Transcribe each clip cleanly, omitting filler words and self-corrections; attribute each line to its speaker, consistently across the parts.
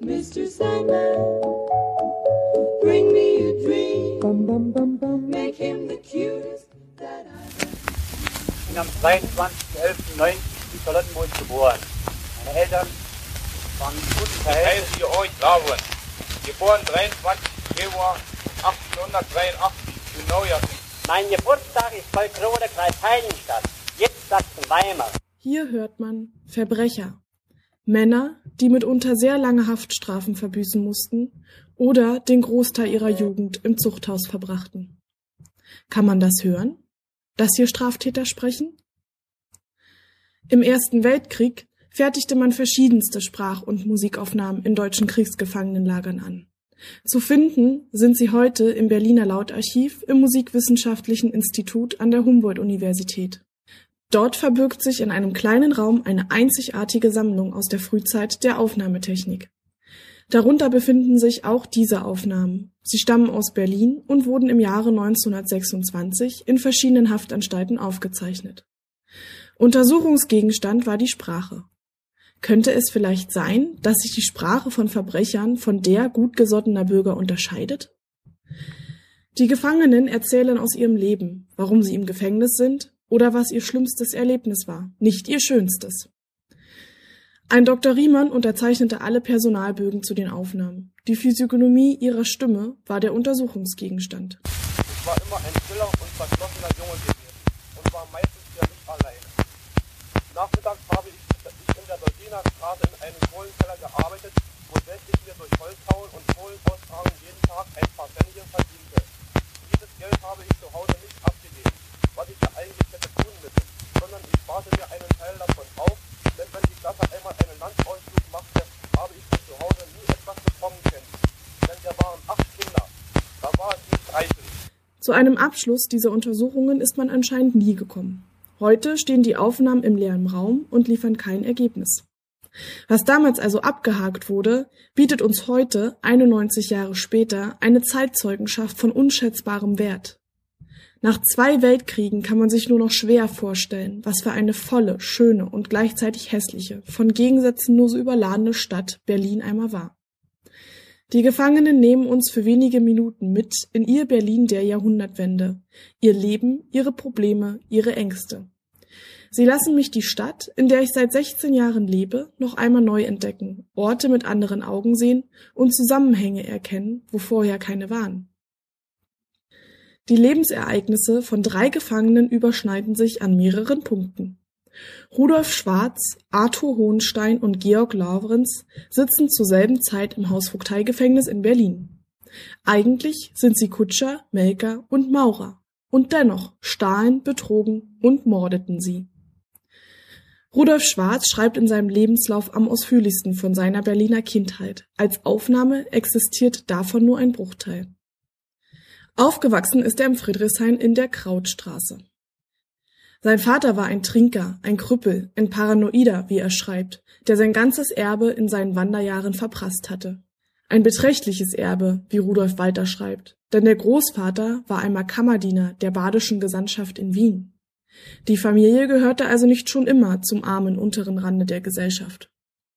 Speaker 1: Mr. Sandman, bring me a dream. Bum, bum, bum, bum. Make him the cutest that
Speaker 2: Ich bin am 22.11.19 in Charlottenburg geboren. Meine Eltern waren in guten Verhältnissen.
Speaker 3: Ich heiße Glauben. Geboren 23. Februar 1883 in Neujahr.
Speaker 2: Mein Geburtstag ist Folklore, Kreis Heiligenstadt. Jetzt Stadt in Weimar.
Speaker 4: Hier hört man Verbrecher. Männer, die mitunter sehr lange Haftstrafen verbüßen mussten oder den Großteil ihrer Jugend im Zuchthaus verbrachten. Kann man das hören, dass hier Straftäter sprechen? Im Ersten Weltkrieg fertigte man verschiedenste Sprach- und Musikaufnahmen in deutschen Kriegsgefangenenlagern an. Zu finden sind sie heute im Berliner Lautarchiv im Musikwissenschaftlichen Institut an der Humboldt-Universität. Dort verbirgt sich in einem kleinen Raum eine einzigartige Sammlung aus der Frühzeit der Aufnahmetechnik. Darunter befinden sich auch diese Aufnahmen. Sie stammen aus Berlin und wurden im Jahre 1926 in verschiedenen Haftanstalten aufgezeichnet. Untersuchungsgegenstand war die Sprache. Könnte es vielleicht sein, dass sich die Sprache von Verbrechern von der gut gesottener Bürger unterscheidet? Die Gefangenen erzählen aus ihrem Leben, warum sie im Gefängnis sind oder was ihr schlimmstes Erlebnis war, nicht ihr schönstes. Ein Dr. Riemann unterzeichnete alle Personalbögen zu den Aufnahmen. Die Physiognomie ihrer Stimme war der Untersuchungsgegenstand.
Speaker 3: Ich war immer ein stiller und verschlossener Junge gewesen und war meistens für mich alleine. Nachmittags habe ich in der Doldinerstraße in einem Kohlenkeller gearbeitet, wo ich mir durch Holzhauen und Kohlen austragen jeden Tag ein paar Pfennige verdiente. Dieses Geld habe ich zu Hause nicht abgegeben, was ich ja eigentlich hätte tun müssen, sondern ich sparte mir einen Teil davon auf, denn wenn die Klasse einmal einen Landausflug machte, habe ich von zu Hause nie etwas bekommen können. Denn wir waren 8 Kinder, da war es nicht reichlich.
Speaker 4: Zu einem Abschluss dieser Untersuchungen ist man anscheinend nie gekommen. Heute stehen die Aufnahmen im leeren Raum und liefern kein Ergebnis. Was damals also abgehakt wurde, bietet uns heute, 91 Jahre später, eine Zeitzeugenschaft von unschätzbarem Wert. Nach 2 Weltkriegen kann man sich nur noch schwer vorstellen, was für eine volle, schöne und gleichzeitig hässliche, von Gegensätzen nur so überladene Stadt Berlin einmal war. Die Gefangenen nehmen uns für wenige Minuten mit in ihr Berlin der Jahrhundertwende, ihr Leben, ihre Probleme, ihre Ängste. Sie lassen mich die Stadt, in der ich seit 16 Jahren lebe, noch einmal neu entdecken, Orte mit anderen Augen sehen und Zusammenhänge erkennen, wo vorher keine waren. Die Lebensereignisse von 3 Gefangenen überschneiden sich an mehreren Punkten. Rudolf Schwarz, Arthur Hohenstein und Georg Lawrence sitzen zur selben Zeit im Hausvogteigefängnis in Berlin. Eigentlich sind sie Kutscher, Melker und Maurer. Und dennoch stahlen, betrogen und mordeten sie. Rudolf Schwarz schreibt in seinem Lebenslauf am ausführlichsten von seiner Berliner Kindheit. Als Aufnahme existiert davon nur ein Bruchteil. Aufgewachsen ist er im Friedrichshain in der Krautstraße. Sein Vater war ein Trinker, ein Krüppel, ein Paranoider, wie er schreibt, der sein ganzes Erbe in seinen Wanderjahren verprasst hatte. Ein beträchtliches Erbe, wie Rudolf Walter schreibt, denn der Großvater war einmal Kammerdiener der badischen Gesandtschaft in Wien. Die Familie gehörte also nicht schon immer zum armen unteren Rande der Gesellschaft.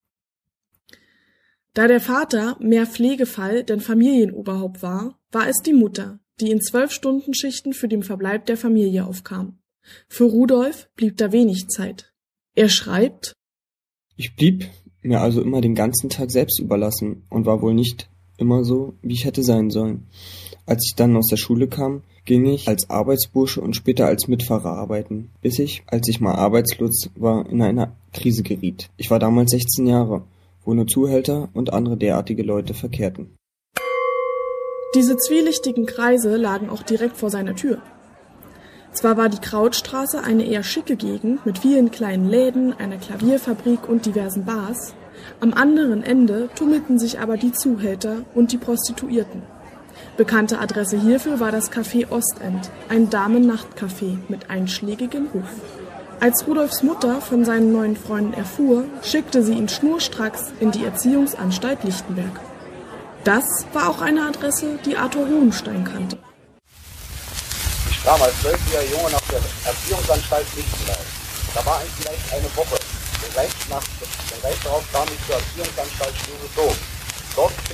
Speaker 4: Da der Vater mehr Pflegefall denn Familienoberhaupt war, war es die Mutter, die in 12-Stunden-Schichten für den Verbleib der Familie aufkam. Für Rudolf blieb da wenig Zeit. Er schreibt:
Speaker 5: Ich blieb mir also immer den ganzen Tag selbst überlassen und war wohl nicht immer so, wie ich hätte sein sollen. Als ich dann aus der Schule kam, ging ich als Arbeitsbursche und später als Mitfahrer arbeiten, bis ich, als ich mal arbeitslos war, in eine Krise geriet. Ich war damals 16 Jahre, wo nur Zuhälter und andere derartige Leute verkehrten.
Speaker 4: Diese zwielichtigen Kreise lagen auch direkt vor seiner Tür. Zwar war die Krautstraße eine eher schicke Gegend mit vielen kleinen Läden, einer Klavierfabrik und diversen Bars, am anderen Ende tummelten sich aber die Zuhälter und die Prostituierten. Bekannte Adresse hierfür war das Café Ostend, ein Damen-Nachtcafé mit einschlägigem Ruf. Als Rudolfs Mutter von seinen neuen Freunden erfuhr, schickte sie ihn schnurstracks in die Erziehungsanstalt Lichtenberg. Das war auch eine Adresse, die Arthur Hohenstein kannte.
Speaker 3: Ich kam als 12-jähriger Junge nach der Erziehungsanstalt Lichtenberg. Da war ich vielleicht eine Woche. Gleich darauf kam ich zur Erziehungsanstalt Stufe.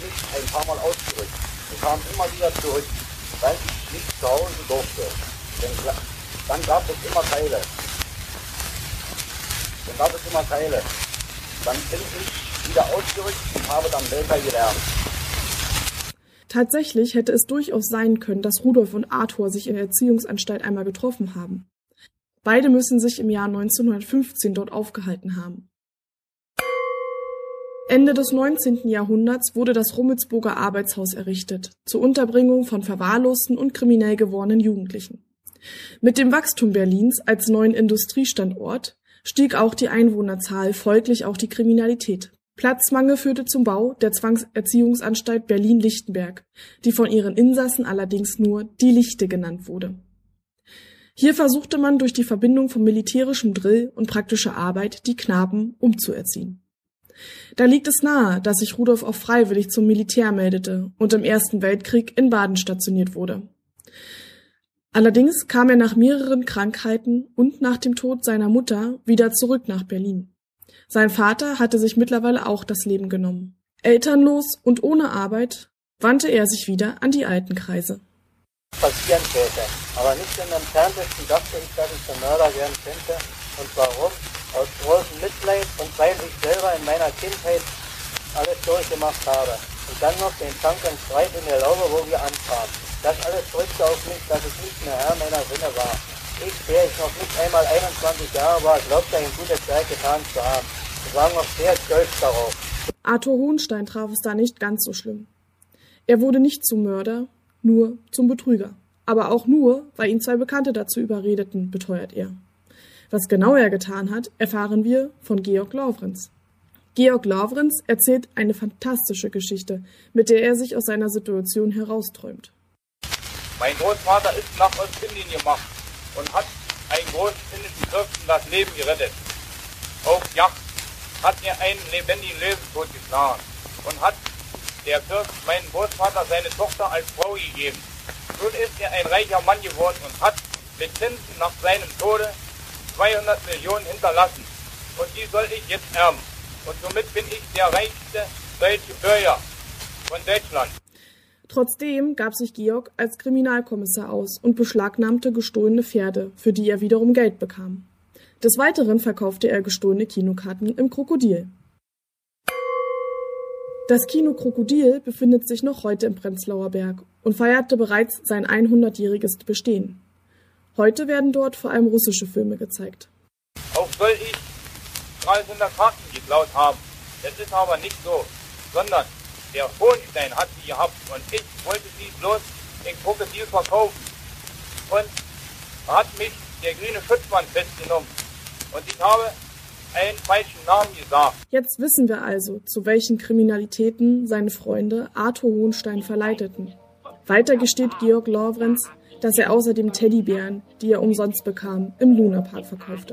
Speaker 2: mich ein paar Mal ausgerückt und kam immer wieder zurück, weil ich nicht zu Hause durfte. Denn dann gab es immer Teile. Dann bin ich wieder ausgerückt und habe dann Melker gelernt.
Speaker 4: Tatsächlich hätte es durchaus sein können, dass Rudolf und Arthur sich in der Erziehungsanstalt einmal getroffen haben. Beide müssen sich im Jahr 1915 dort aufgehalten haben. Ende des 19. Jahrhunderts wurde das Rummelsburger Arbeitshaus errichtet, zur Unterbringung von verwahrlosten und kriminell gewordenen Jugendlichen. Mit dem Wachstum Berlins als neuen Industriestandort stieg auch die Einwohnerzahl, folglich auch die Kriminalität. Platzmangel führte zum Bau der Zwangserziehungsanstalt Berlin-Lichtenberg, die von ihren Insassen allerdings nur die Lichte genannt wurde. Hier versuchte man durch die Verbindung von militärischem Drill und praktischer Arbeit die Knaben umzuerziehen. Da liegt es nahe, dass sich Rudolf auch freiwillig zum Militär meldete und im Ersten Weltkrieg in Baden stationiert wurde. Allerdings kam er nach mehreren Krankheiten und nach dem Tod seiner Mutter wieder zurück nach Berlin. Sein Vater hatte sich mittlerweile auch das Leben genommen. Elternlos und ohne Arbeit wandte er sich wieder an die alten Kreise.
Speaker 2: Passieren täte, aber nicht im entferntesten dachte ich, dass ich der Mörder werden könnte. Und warum? Aus großem Mitleid und weil ich selber in meiner Kindheit alles durchgemacht habe. Und dann noch den Zank und Streit in der Laube, wo wir ankamen. Das alles drückte auf mich, dass ich nicht mehr Herr meiner Sinne war. Ich, der ich noch nicht einmal 21 Jahre war, glaubte ein gutes Werk getan zu haben. Wir waren noch sehr stolz darauf.
Speaker 4: Arthur Hohenstein traf es da nicht ganz so schlimm. Er wurde nicht zum Mörder, nur zum Betrüger. Aber auch nur, weil ihn zwei Bekannte dazu überredeten, beteuert er. Was genau er getan hat, erfahren wir von Georg Lovrenz. Georg Lovrenz erzählt eine fantastische Geschichte, mit der er sich aus seiner Situation herausträumt.
Speaker 3: Mein Großvater ist nach Ostindien gemacht und hat einen großen indischen Fürsten das Leben gerettet. Auf Yacht hat er einen lebendigen Löwentod geschlagen und hat der Fürst meinem Großvater seine Tochter als Frau gegeben. Nun ist er ein reicher Mann geworden und hat mit Zinsen nach seinem Tode 200 Millionen hinterlassen. Und die soll ich jetzt erben. Und somit bin ich der reichste deutsche Bürger von Deutschland.
Speaker 4: Trotzdem gab sich Georg als Kriminalkommissar aus und beschlagnahmte gestohlene Pferde, für die er wiederum Geld bekam. Des Weiteren verkaufte er gestohlene Kinokarten im Krokodil. Das Kino Krokodil befindet sich noch heute im Prenzlauer Berg und feierte bereits sein 100-jähriges Bestehen. Heute werden dort vor allem russische Filme gezeigt.
Speaker 3: Auch soll ich 300 Karten geklaut haben. Das ist aber nicht so, sondern der Hohenstein hat sie gehabt und ich wollte sie bloß in Krokodil verkaufen. Und da hat mich der grüne Schutzmann festgenommen. Und ich habe einen falschen Namen gesagt.
Speaker 4: Jetzt wissen wir also, zu welchen Kriminalitäten seine Freunde Arthur Hohenstein verleiteten. Weiter gesteht Georg Lovrenz, dass er außerdem Teddybären, die er umsonst bekam, im Lunapark verkaufte.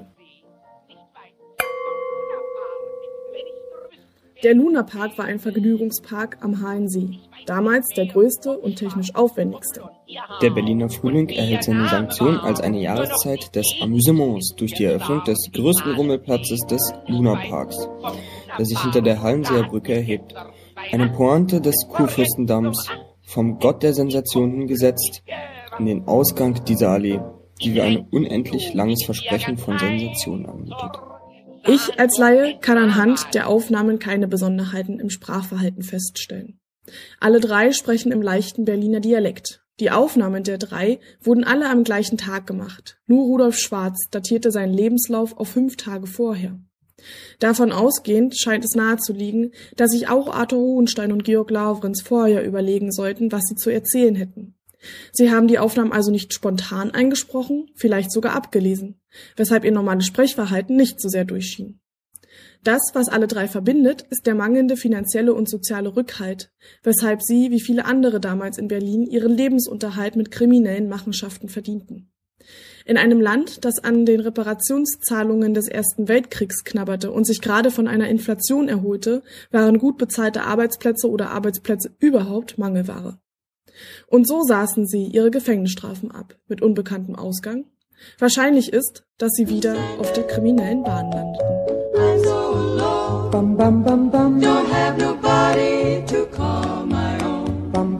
Speaker 4: Der Lunapark war ein Vergnügungspark am Hahnsee, damals der größte und technisch aufwendigste.
Speaker 5: Der Berliner Frühling erhält seine Sanktion als eine Jahreszeit des Amüsements durch die Eröffnung des größten Rummelplatzes des Lunaparks, der sich hinter der Hallenseer Brücke erhebt. Eine Pointe des Kurfürstendamms, vom Gott der Sensationen gesetzt, in den Ausgang dieser Allee, die wie ein unendlich langes Versprechen von Sensation anmutet.
Speaker 4: Ich als Laie kann anhand der Aufnahmen keine Besonderheiten im Sprachverhalten feststellen. Alle drei sprechen im leichten Berliner Dialekt. Die Aufnahmen der drei wurden alle am gleichen Tag gemacht. Nur Rudolf Schwarz datierte seinen Lebenslauf auf 5 Tage vorher. Davon ausgehend scheint es nahezuliegen, dass sich auch Arthur Hohenstein und Georg Lovrenz vorher überlegen sollten, was sie zu erzählen hätten. Sie haben die Aufnahmen also nicht spontan eingesprochen, vielleicht sogar abgelesen, weshalb ihr normales Sprechverhalten nicht so sehr durchschien. Das, was alle drei verbindet, ist der mangelnde finanzielle und soziale Rückhalt, weshalb sie, wie viele andere damals in Berlin, ihren Lebensunterhalt mit kriminellen Machenschaften verdienten. In einem Land, das an den Reparationszahlungen des Ersten Weltkriegs knabberte und sich gerade von einer Inflation erholte, waren gut bezahlte Arbeitsplätze oder Arbeitsplätze überhaupt Mangelware. Und so saßen sie ihre Gefängnisstrafen ab, mit unbekanntem Ausgang. Wahrscheinlich ist, dass sie wieder auf der kriminellen Bahn landeten.
Speaker 1: I'm so alone. Bum, bum, bum, bum. Don't have nobody to call my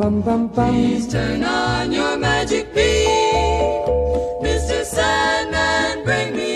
Speaker 1: Please turn on your magic beam, Mr. Sandman, bring me